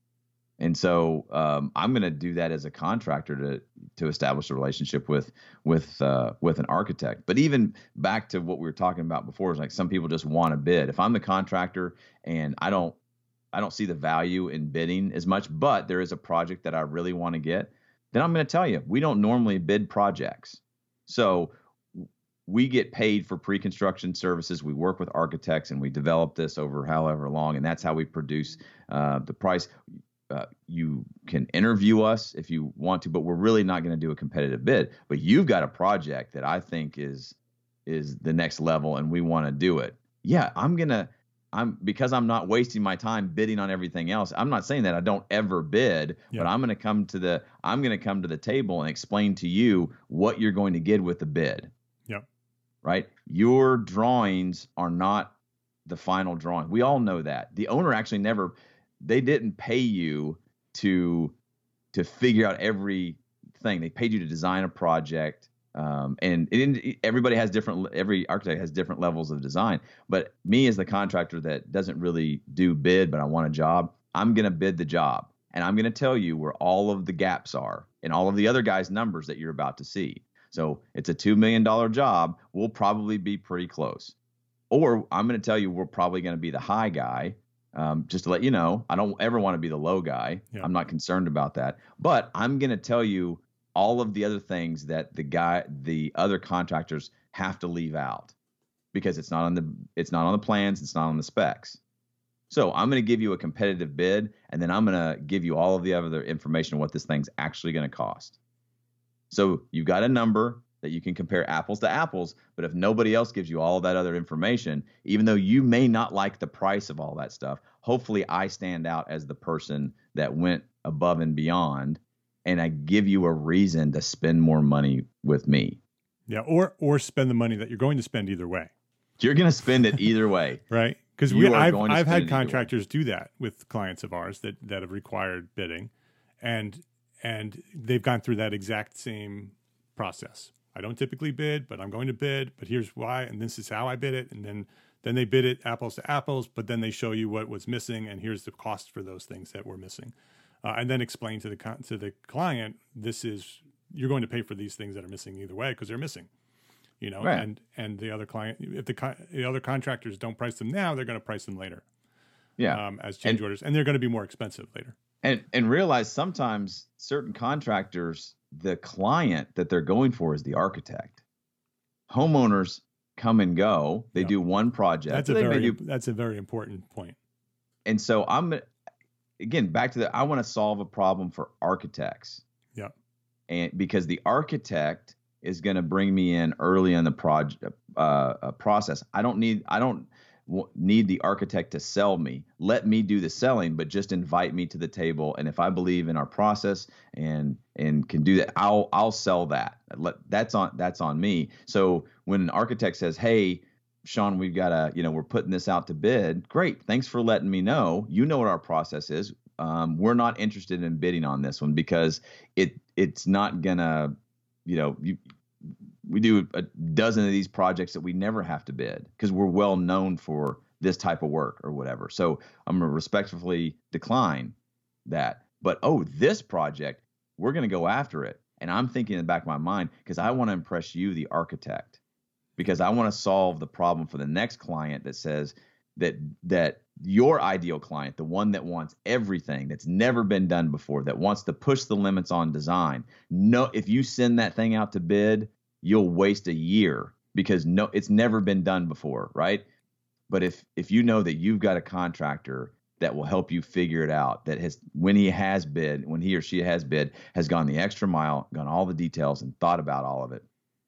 And so um, I'm going to do that as a contractor to to establish a relationship with with uh, with an architect. But even back to what we were talking about before, is like some people just want to bid. If I'm the contractor and I don't I don't see the value in bidding as much, but there is a project that I really want to get, then I'm going to tell you, we don't normally bid projects. So we get paid for pre-construction services. We work with architects and we develop this over however long, and that's how we produce uh, the price. Uh, you can interview us if you want to, but we're really not going to do a competitive bid. But you've got a project that I think is is the next level, and we want to do it. Yeah, I'm gonna. I'm because I'm not wasting my time bidding on everything else. I'm not saying that I don't ever bid, yeah. but I'm going to come to the I'm going to come to the table and explain to you what you're going to get with the bid. Yeah. Right? Your drawings are not the final drawing. We all know that. The owner actually never they didn't pay you to to figure out everything. They paid you to design a project Um, and it, everybody has different, every architect has different levels of design. But me as the contractor that doesn't really do bid, but I want a job, I'm going to bid the job. And I'm going to tell you where all of the gaps are and all of the other guys' numbers that you're about to see. So it's a two million dollars job. We'll probably be pretty close. Or I'm going to tell you we're probably going to be the high guy. Um, just to let you know, I don't ever want to be the low guy. Yeah. I'm not concerned about that. But I'm going to tell you all of the other things that the guy, the other contractors have to leave out because it's not on the, it's not on the plans. It's not on the specs. So I'm going to give you a competitive bid, and then I'm going to give you all of the other information on what this thing's actually going to cost. So you've got a number that you can compare apples to apples, but if nobody else gives you all of that other information, even though you may not like the price of all that stuff, hopefully I stand out as the person that went above and beyond, and I give you a reason to spend more money with me. Yeah, or or spend the money that you're going to spend either way. You're going to spend it either way. Right? Because I've, I've had contractors do that with clients of ours that, that have required bidding, and and they've gone through that exact same process. I don't typically bid, but I'm going to bid, but here's why, and this is how I bid it, and then then they bid it apples to apples, but then they show you what was missing, and here's the cost for those things that were missing, uh, and then explain to the to the client, this is, you're going to pay for these things that are missing either way because they're missing. You know, right. and and the other client, if the the other contractors don't price them now, they're going to price them later. Yeah, um, as change and, orders, and they're going to be more expensive later. And and realize sometimes certain contractors, the client that they're going for is the architect. Homeowners come and go; they yep. do one project. That's a they very do, that's a very important point. And so I'm again back to the I want to solve a problem for architects. Yeah, and because the architect is going to bring me in early in the project uh, process. I don't need I don't w- need the architect to sell me. Let me do the selling, but just invite me to the table. And if I believe in our process and and can do that, I'll I'll sell that. Let, that's on that's on me. So when an architect says, "Hey, Sean, we've got a you know we're putting this out to bid," great. Thanks for letting me know. You know what our process is. Um, we're not interested in bidding on this one because it it's not gonna. You know, you, we do a dozen of these projects that we never have to bid because we're well known for this type of work or whatever. So I'm going to respectfully decline that. But, oh, this project, we're going to go after it. And I'm thinking in the back of my mind because I want to impress you, the architect, because I want to solve the problem for the next client that says that that your ideal client, the one that wants everything that's never been done before, that wants to push the limits on design. No, if you send that thing out to bid, you'll waste a year because no, it's never been done before, right? But if if you know that you've got a contractor that will help you figure it out, that has when he has bid, when he or she has bid, has gone the extra mile, gone all the details and thought about all of it,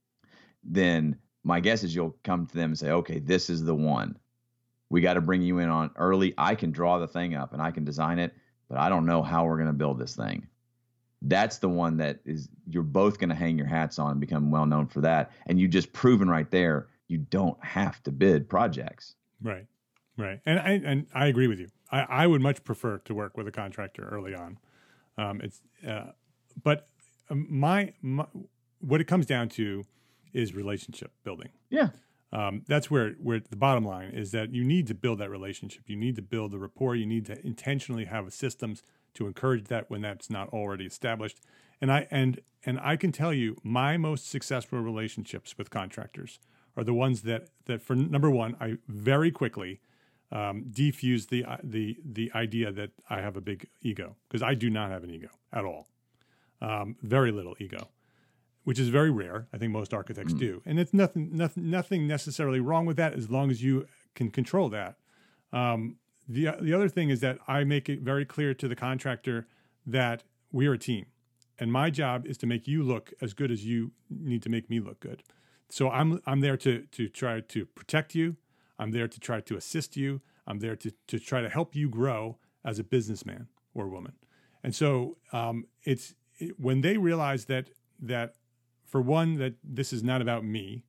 then my guess is you'll come to them and say, okay, this is the one. We got to bring you in on early. I can draw the thing up and I can design it, but I don't know how we're going to build this thing. That's the one that is you're both going to hang your hats on and become well known for that. And you just proven right there, you don't have to bid projects. Right, right. And I and I agree with you. I, I would much prefer to work with a contractor early on. Um, it's uh, but my, my what it comes down to is relationship building. Yeah. Um, that's where, where the bottom line is that you need to build that relationship. You need to build the rapport. You need to intentionally have systems to encourage that when that's not already established. And I and and I can tell you, my most successful relationships with contractors are the ones that that for number one, I very quickly um, defuse the the the idea that I have a big ego, because I do not have an ego at all. Um, very little ego. Which is very rare. I think most architects mm. do. And it's nothing, nothing, nothing necessarily wrong with that as long as you can control that. Um, the, the other thing is that I make it very clear to the contractor that we are a team. And my job is to make you look as good as you need to make me look good. So I'm I'm there to to try to protect you. I'm there to try to assist you. I'm there to to try to help you grow as a businessman or woman. And so um, it's it, when they realize that that for one, that this is not about me,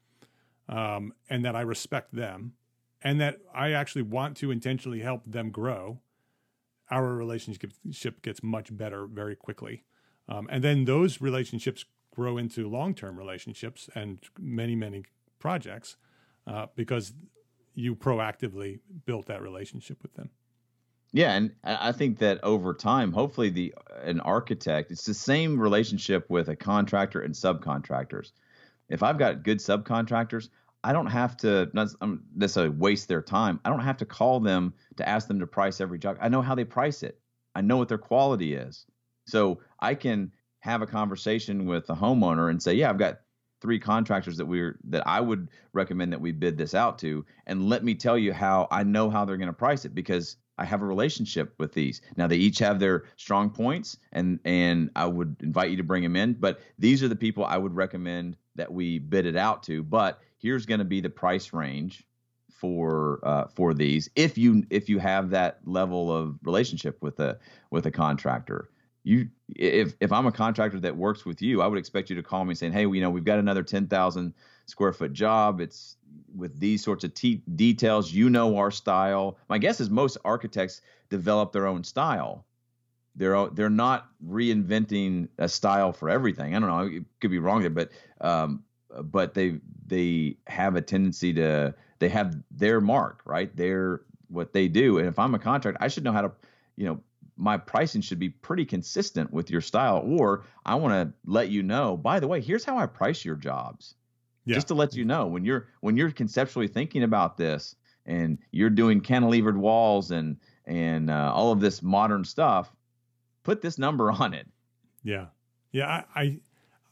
um, and that I respect them, and that I actually want to intentionally help them grow, our relationship gets much better very quickly. Um, and then those relationships grow into long-term relationships and many, many projects uh, because you proactively built that relationship with them. Yeah, and I I think that over time, hopefully, the an architect, it's the same relationship with a contractor and subcontractors. If I've got good subcontractors, I don't have to not um, necessarily waste their time. I don't have to call them to ask them to price every job. I know how they price it. I know what their quality is. So I can have a conversation with the homeowner and say, yeah, I've got three contractors that we're that I would recommend that we bid this out to, and let me tell you how I know how they're going to price it because I have a relationship with these. Now they each have their strong points, and and I would invite you to bring them in. But these are the people I would recommend that we bid it out to. But here's going to be the price range for uh, for these if you if you have that level of relationship with a with a contractor. You if if I'm a contractor that works with you, I would expect you to call me saying, hey, you know, we've got another ten thousand square foot job. It's with these sorts of te- details. You know our style. My guess is most architects develop their own style. They're they're not reinventing a style for everything. I don't know. It could be wrong there, but um, but they they have a tendency to they have their mark, right? They're what they do. And if I'm a contractor, I should know how to, you know, my pricing should be pretty consistent with your style. Or I want to let you know, by the way, here's how I price your jobs. Yeah. Just to let you know, when you're when you're conceptually thinking about this and you're doing cantilevered walls and and uh, all of this modern stuff, put this number on it. Yeah, yeah. I I,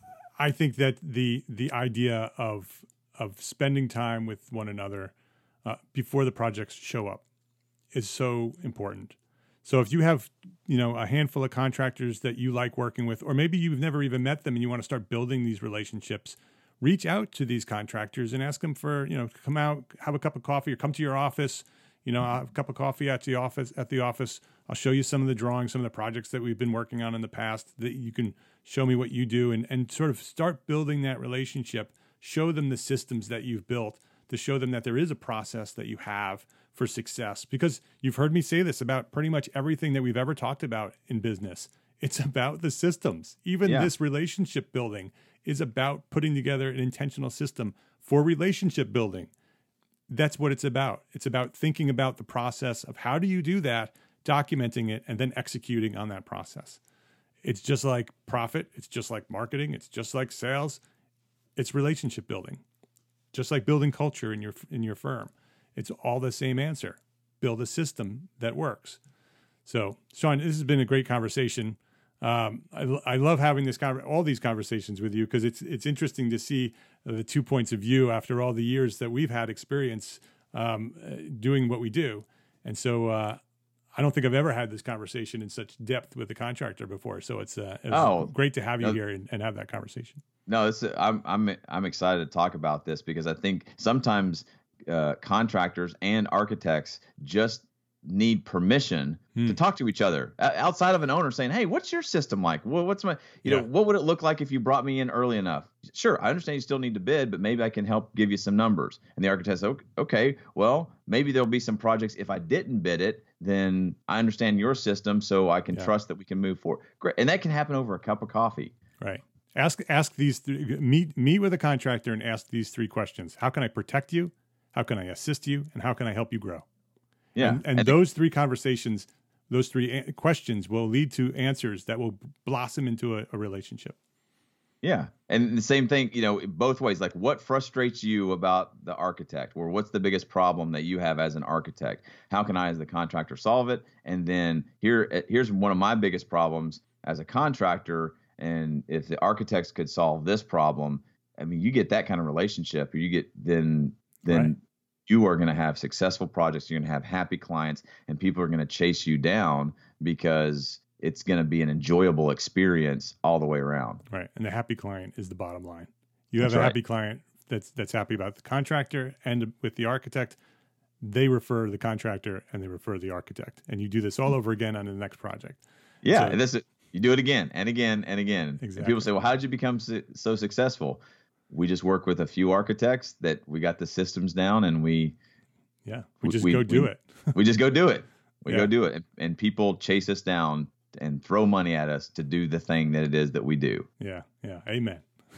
I think that the the idea of of spending time with one another uh, before the projects show up is so important. So if you have, you know, a handful of contractors that you like working with, or maybe you've never even met them and you want to start building these relationships, reach out to these contractors and ask them for, you know, come out, have a cup of coffee, or come to your office. You know, I'll have a cup of coffee at the office. At the office, I'll show you some of the drawings, some of the projects that we've been working on in the past. That you can show me what you do, and and sort of start building that relationship. Show them the systems that you've built to show them that there is a process that you have for success. Because you've heard me say this about pretty much everything that we've ever talked about in business. It's about the systems. Even yeah. this relationship building is about putting together an intentional system for relationship building. That's what it's about. It's about thinking about the process of how do you do that, documenting it, and then executing on that process. It's just like profit. It's just like marketing. It's just like sales. It's relationship building. Just like building culture in your in your firm. It's all the same answer. Build a system that works. So, Sean, this has been a great conversation. Um, I, I love having this con- all these conversations with you because it's it's interesting to see the two points of view after all the years that we've had experience um, doing what we do. And so uh, I don't think I've ever had this conversation in such depth with a contractor before. So it's, uh, it's oh, great to have you uh, here and, and have that conversation. No, this is, I'm I'm I'm excited to talk about this because I think sometimes uh, contractors and architects just need permission hmm. to talk to each other outside of an owner saying, hey, what's your system like? Well, what's my, you yeah. know, what would it look like if you brought me in early enough? Sure. I understand you still need to bid, but maybe I can help give you some numbers. And the architect says, okay, well, maybe there'll be some projects. If I didn't bid it, then I understand your system. So I can yeah. trust that we can move forward. Great. And that can happen over a cup of coffee. Right. Ask, ask these, th- meet, meet with a contractor and ask these three questions. How can I protect you? How can I assist you? And how can I help you grow? Yeah. And, and, and those three conversations, those three a- questions will lead to answers that will blossom into a, a relationship. Yeah. And the same thing, you know, both ways, like what frustrates you about the architect, or what's the biggest problem that you have as an architect? How can I, as the contractor, solve it? And then here, here's one of my biggest problems as a contractor. And if the architects could solve this problem, I mean, you get that kind of relationship, or you get then, then right. you are going to have successful projects. You're going to have happy clients, and people are going to chase you down because it's going to be an enjoyable experience all the way around. Right. And the happy client is the bottom line. You have that's a right. happy client that's, that's happy about the contractor, and with the architect, they refer the contractor and they refer the architect, and you do this all over again on the next project. Yeah. So, and this is, you do it again and again and again. Exactly. And people say, well, how did you become so, so successful? We just work with a few architects that we got the systems down, and we, yeah, we just we, go do we, it. we just go do it. We yeah. go do it. And, and people chase us down and throw money at us to do the thing that it is that we do. Yeah. Yeah. Amen.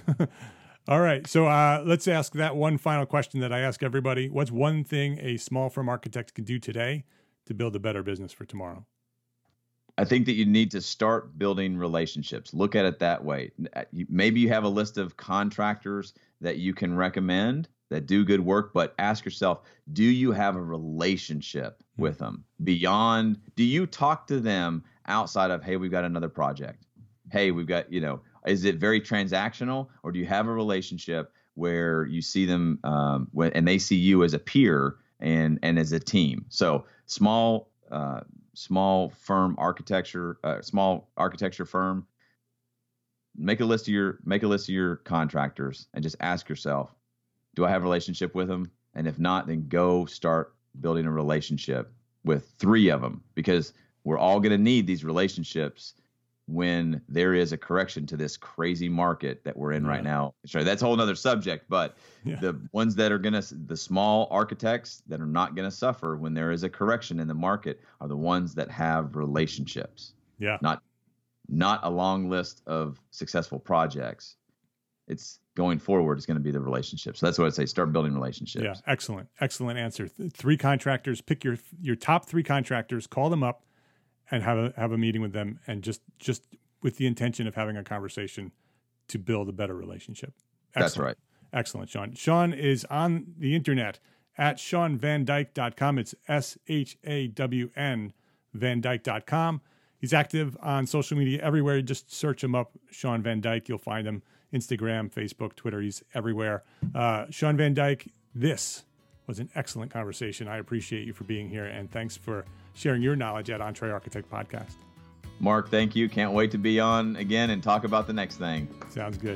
All right. So uh, let's ask that one final question that I ask everybody. What's one thing a small firm architect can do today to build a better business for tomorrow? I think that you need to start building relationships. Look at it that way. Maybe you have a list of contractors that you can recommend that do good work, but ask yourself, do you have a relationship with them beyond, do you talk to them outside of, hey, we've got another project. Hey, we've got, you know, is it very transactional, or do you have a relationship where you see them um, when, and they see you as a peer and, and as a team? So small, uh, small firm architecture, uh, small architecture firm, make a list of your, make a list of your contractors and just ask yourself, do I have a relationship with them? And if not, then go start building a relationship with three of them, because we're all going to need these relationships when there is a correction to this crazy market that we're in yeah. right now. Sorry, that's a whole nother subject, but yeah. the ones that are going to, the small architects that are not going to suffer when there is a correction in the market are the ones that have relationships. Yeah. Not, not a long list of successful projects. It's going forward, it's going to be the relationship. So that's what I'd say. Start building relationships. Yeah. Excellent. Excellent answer. Th- three contractors, pick your, your top three contractors, call them up, and have a have a meeting with them, and just just with the intention of having a conversation to build a better relationship. Excellent. That's right. Excellent, Shawn. Shawn is on the internet at shawn van dyke dot com. It's S H A W N van dyke dot com. He's active on social media everywhere. Just search him up, Shawn Van Dyke. You'll find him. Instagram, Facebook, Twitter. He's everywhere. Uh, Shawn Van Dyke, this was an excellent conversation. I appreciate you for being here, and thanks for sharing your knowledge at Entre Architect Podcast. Mark, thank you. Can't wait to be on again and talk about the next thing. Sounds good.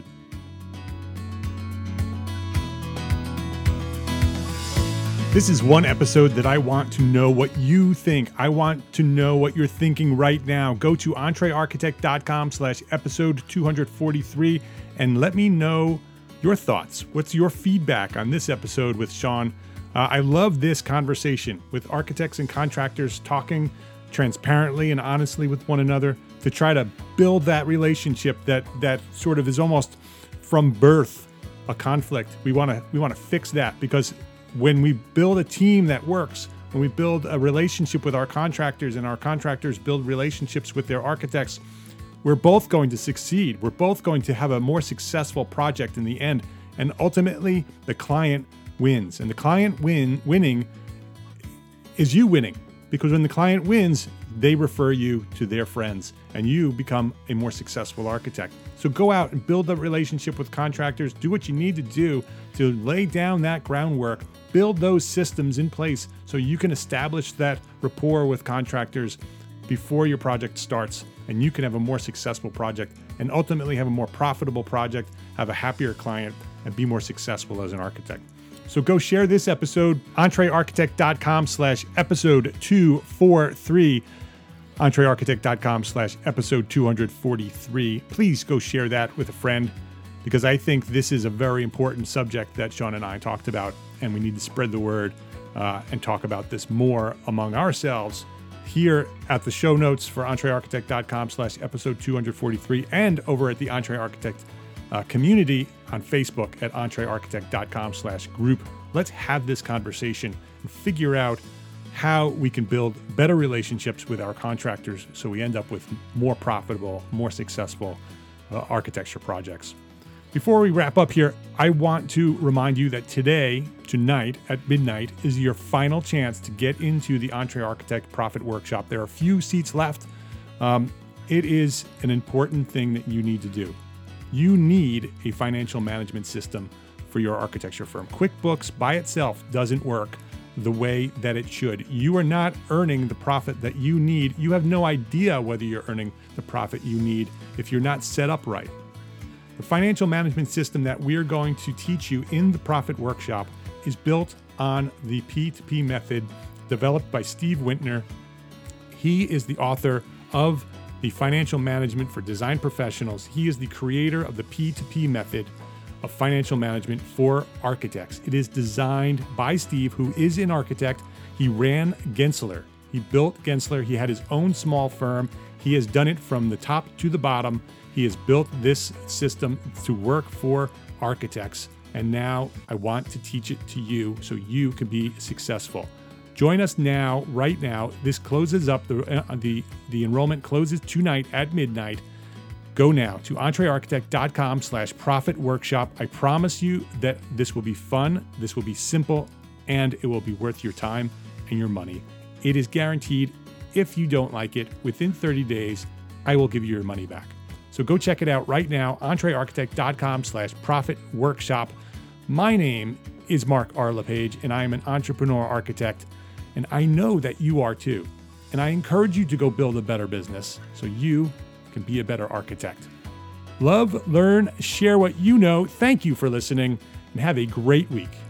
This is one episode that I want to know what you think. I want to know what you're thinking right now. Go to entrearchitect.com slash episode 243 and let me know your thoughts. What's your feedback on this episode with Shawn? Uh, I love this conversation with architects and contractors talking transparently and honestly with one another to try to build that relationship that that sort of is almost from birth a conflict. We want to we want to fix that, because when we build a team that works, when we build a relationship with our contractors and our contractors build relationships with their architects, we're both going to succeed. We're both going to have a more successful project in the end, and ultimately the client wins. And the client win winning is you winning, because when the client wins, they refer you to their friends and you become a more successful architect. So go out and build a relationship with contractors. Do what you need to do to lay down that groundwork, build those systems in place so you can establish that rapport with contractors before your project starts, and you can have a more successful project and ultimately have a more profitable project, have a happier client, and be more successful as an architect. So go share this episode, entrearchitect.com slash episode 243, entrearchitect.com slash episode 243. Please go share that with a friend, because I think this is a very important subject that Shawn and I talked about, and we need to spread the word uh, and talk about this more among ourselves here at the show notes for entrearchitect.com slash episode 243 and over at the Entre Architect Uh, community on Facebook at entrearchitect.com slash group. Let's have this conversation and figure out how we can build better relationships with our contractors so we end up with more profitable, more successful uh, architecture projects. Before we wrap up here, I want to remind you that today, tonight at midnight, is your final chance to get into the Entre Architect Profit Workshop. There are a few seats left. Um, it is an important thing that you need to do. You need a financial management system for your architecture firm. QuickBooks by itself doesn't work the way that it should. You are not earning the profit that you need. You have no idea whether you're earning the profit you need if you're not set up right. The financial management system that we're going to teach you in the Profit Workshop is built on the P two P method developed by Steve Wintner. He is the author of the Financial Management for Design Professionals. He is the creator of the P two P method of financial management for architects. It is designed by Steve, who is an architect. He ran Gensler. He built Gensler. He had his own small firm. He has done it from the top to the bottom. He has built this system to work for architects, and now I want to teach it to you so you can be successful. Join us now, right now. This closes up, the uh, the, the enrollment closes tonight at midnight. Go now to entrearchitect.com slash profit workshop. I promise you that this will be fun, this will be simple, and it will be worth your time and your money. It is guaranteed. If you don't like it, within thirty days, I will give you your money back. So go check it out right now, entrearchitect.com slash profit workshop. My name is Mark R. LePage, and I am an entrepreneur architect, and I know that you are too. And I encourage you to go build a better business so you can be a better architect. Love, learn, share what you know. Thank you for listening, and have a great week.